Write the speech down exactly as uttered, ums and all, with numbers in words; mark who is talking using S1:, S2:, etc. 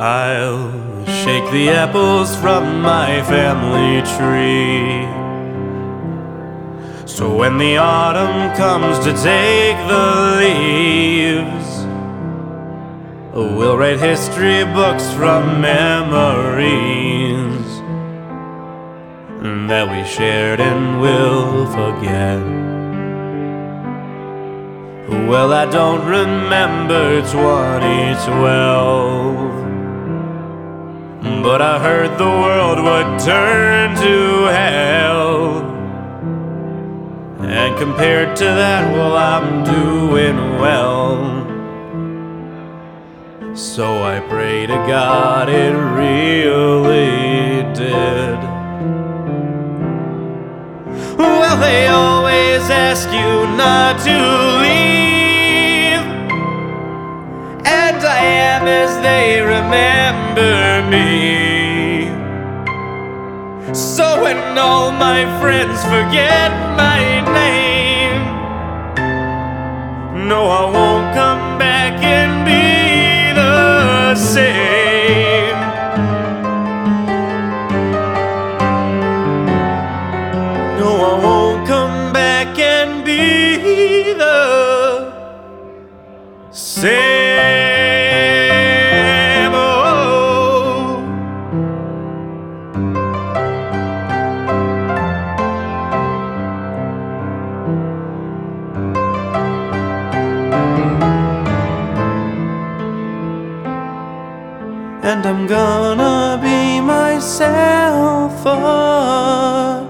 S1: I'll shake the apples from my family tree. So when the autumn comes to take the leaves, we'll write history books from memories that we shared and will forget. Well, I don't remember twenty twelve, but I heard the world would turn to hell. And compared to that, well, I'm doing well. So I pray to God it really did. Well, they always ask you not to leave, and I am as they remember me. So when all my friends forget my name, no, I won't come back and be the same. No, I won't come back and be the same. Oh. And I'm gonna be myself again.